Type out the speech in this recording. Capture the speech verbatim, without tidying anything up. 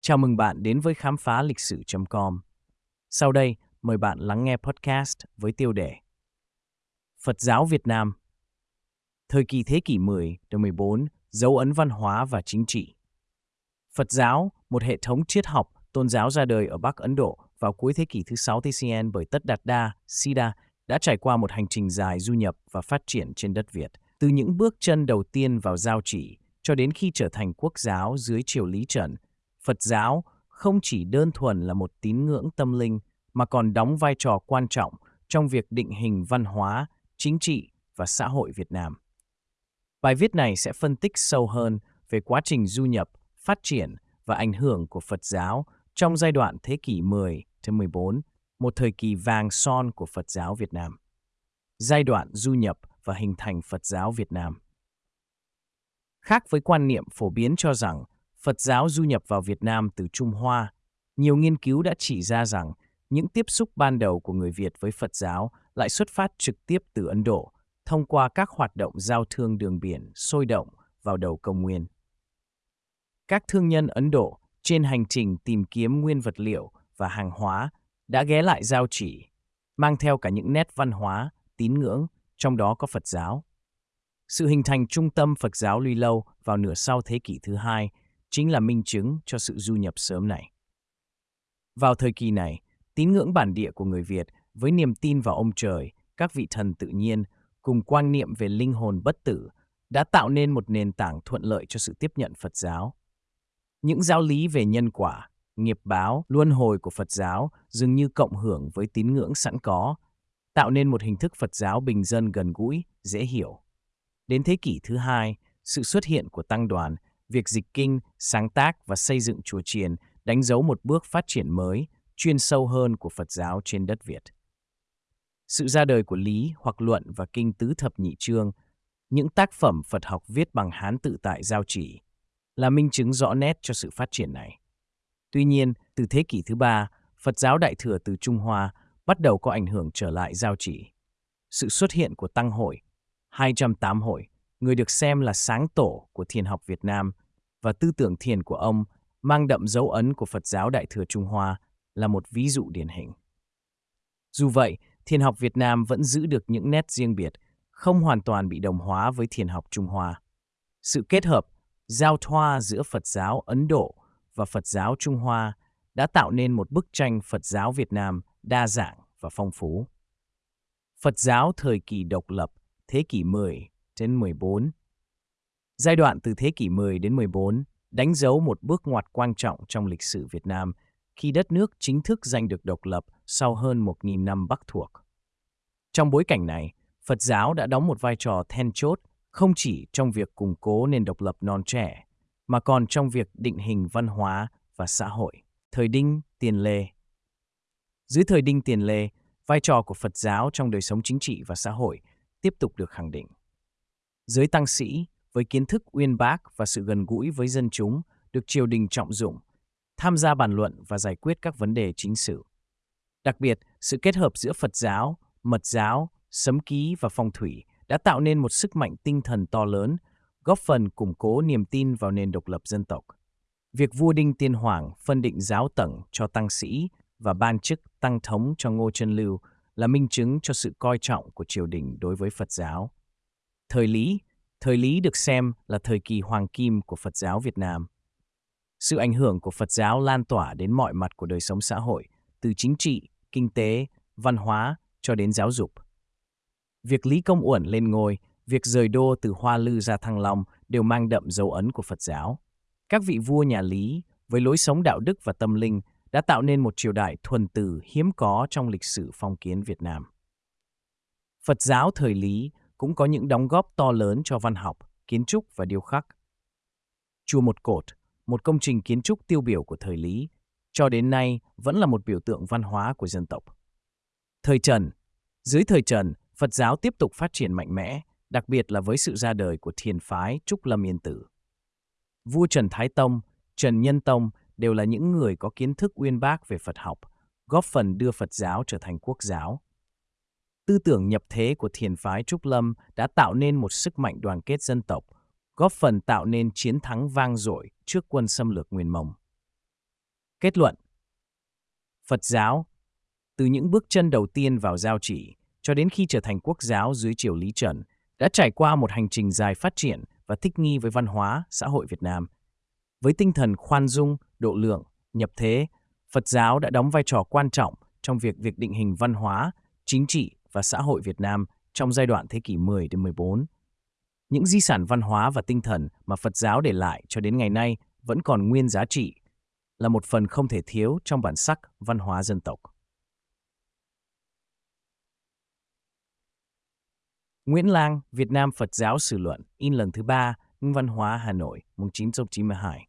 Chào mừng bạn đến với khám phá lịch sử chấm com. Sau đây, mời bạn lắng nghe podcast với tiêu đề Phật giáo Việt Nam, thời kỳ thế kỷ mười đến mười bốn, dấu ấn văn hóa và chính trị. Phật giáo, một hệ thống triết học, tôn giáo ra đời ở Bắc Ấn Độ vào cuối thế kỷ thứ sáu tê xê en bởi Tất Đạt Đa, Siddha, đã trải qua một hành trình dài du nhập và phát triển trên đất Việt. Từ những bước chân đầu tiên vào giao chỉ cho đến khi trở thành quốc giáo dưới triều Lý Trần, Phật giáo không chỉ đơn thuần là một tín ngưỡng tâm linh mà còn đóng vai trò quan trọng trong việc định hình văn hóa, chính trị và xã hội Việt Nam. Bài viết này sẽ phân tích sâu hơn về quá trình du nhập, phát triển và ảnh hưởng của Phật giáo trong giai đoạn thế kỷ mười đến mười bốn, một thời kỳ vàng son của Phật giáo Việt Nam. Giai đoạn du nhập và hình thành Phật giáo Việt Nam. Khác với quan niệm phổ biến cho rằng Phật giáo du nhập vào Việt Nam từ Trung Hoa, nhiều nghiên cứu đã chỉ ra rằng những tiếp xúc ban đầu của người Việt với Phật giáo lại xuất phát trực tiếp từ Ấn Độ, thông qua các hoạt động giao thương đường biển sôi động vào đầu công nguyên. Các thương nhân Ấn Độ trên hành trình tìm kiếm nguyên vật liệu và hàng hóa đã ghé lại giao chỉ, mang theo cả những nét văn hóa, tín ngưỡng, trong đó có Phật giáo. Sự hình thành trung tâm Phật giáo Luy Lâu vào nửa sau thế kỷ thứ hai chính là minh chứng cho sự du nhập sớm này. Vào thời kỳ này, tín ngưỡng bản địa của người Việt với niềm tin vào ông trời, các vị thần tự nhiên cùng quan niệm về linh hồn bất tử đã tạo nên một nền tảng thuận lợi cho sự tiếp nhận Phật giáo. Những giáo lý về nhân quả, nghiệp báo, luân hồi của Phật giáo dường như cộng hưởng với tín ngưỡng sẵn có, tạo nên một hình thức Phật giáo bình dân gần gũi, dễ hiểu. Đến thế kỷ thứ hai, sự xuất hiện của tăng đoàn, việc dịch kinh, sáng tác và xây dựng chùa chiền đánh dấu một bước phát triển mới, chuyên sâu hơn của Phật giáo trên đất Việt. Sự ra đời của Lý hoặc Luận và Kinh Tứ Thập Nhị Chương, những tác phẩm Phật học viết bằng Hán tự tại giao chỉ, là minh chứng rõ nét cho sự phát triển này. Tuy nhiên, từ thế kỷ thứ ba, Phật giáo Đại Thừa từ Trung Hoa bắt đầu có ảnh hưởng trở lại giao chỉ. Sự xuất hiện của Tăng Hội, hai trăm tám Hội, người được xem là sáng tổ của thiền học Việt Nam, và tư tưởng thiền của ông mang đậm dấu ấn của Phật giáo Đại Thừa Trung Hoa là một ví dụ điển hình. Dù vậy, thiền học Việt Nam vẫn giữ được những nét riêng biệt, không hoàn toàn bị đồng hóa với thiền học Trung Hoa. Sự kết hợp, giao thoa giữa Phật giáo Ấn Độ và Phật giáo Trung Hoa đã tạo nên một bức tranh Phật giáo Việt Nam đa dạng và phong phú. Phật giáo thời kỳ độc lập, thế kỷ mười đến mười bốn. Giai đoạn từ thế kỷ mười đến mười bốn đánh dấu một bước ngoặt quan trọng trong lịch sử Việt Nam khi đất nước chính thức giành được độc lập sau hơn một nghìn năm Bắc thuộc. Trong bối cảnh này, Phật giáo đã đóng một vai trò then chốt không chỉ trong việc củng cố nền độc lập non trẻ, mà còn trong việc định hình văn hóa và xã hội. Thời Đinh, Tiền Lê. Dưới thời Đinh Tiền Lê, vai trò của Phật giáo trong đời sống chính trị và xã hội tiếp tục được khẳng định. Giới tăng sĩ, với kiến thức uyên bác và sự gần gũi với dân chúng, được triều đình trọng dụng, tham gia bàn luận và giải quyết các vấn đề chính sự. Đặc biệt, sự kết hợp giữa Phật giáo, Mật giáo, sấm ký và phong thủy đã tạo nên một sức mạnh tinh thần to lớn, góp phần củng cố niềm tin vào nền độc lập dân tộc. Việc vua Đinh Tiên Hoàng phân định giáo tầng cho tăng sĩ và ban chức tăng thống cho Ngô Trân Lưu là minh chứng cho sự coi trọng của triều đình đối với Phật giáo. Thời Lý, thời Lý được xem là thời kỳ hoàng kim của Phật giáo Việt Nam. Sự ảnh hưởng của Phật giáo lan tỏa đến mọi mặt của đời sống xã hội, từ chính trị, kinh tế, văn hóa cho đến giáo dục. Việc Lý Công Uẩn lên ngôi, việc rời đô từ Hoa Lư ra Thăng Long đều mang đậm dấu ấn của Phật giáo. Các vị vua nhà Lý, với lối sống đạo đức và tâm linh, đã tạo nên một triều đại thuần từ hiếm có trong lịch sử phong kiến Việt Nam. Phật giáo thời Lý cũng có những đóng góp to lớn cho văn học, kiến trúc và điêu khắc. Chùa Một Cột, một công trình kiến trúc tiêu biểu của thời Lý, cho đến nay vẫn là một biểu tượng văn hóa của dân tộc. Thời Trần. Dưới thời Trần, Phật giáo tiếp tục phát triển mạnh mẽ, đặc biệt là với sự ra đời của thiền phái Trúc Lâm Yên Tử. Vua Trần Thái Tông, Trần Nhân Tông đều là những người có kiến thức uyên bác về Phật học, góp phần đưa Phật giáo trở thành quốc giáo. Tư tưởng nhập thế của thiền phái Trúc Lâm đã tạo nên một sức mạnh đoàn kết dân tộc, góp phần tạo nên chiến thắng vang dội trước quân xâm lược Nguyên Mông. Kết luận: Phật giáo, từ những bước chân đầu tiên vào giao chỉ cho đến khi trở thành quốc giáo dưới triều Lý Trần, đã trải qua một hành trình dài phát triển và thích nghi với văn hóa, xã hội Việt Nam. Với tinh thần khoan dung, độ lượng, nhập thế, Phật giáo đã đóng vai trò quan trọng trong việc việc định hình văn hóa, chính trị và xã hội Việt Nam trong giai đoạn thế kỷ mười đến mười bốn. Những di sản văn hóa và tinh thần mà Phật giáo để lại cho đến ngày nay vẫn còn nguyên giá trị, là một phần không thể thiếu trong bản sắc văn hóa dân tộc. Nguyễn Lang, Việt Nam Phật giáo Sử luận, in lần thứ ba, Văn hóa Hà Nội, một nghìn chín trăm chín mươi hai.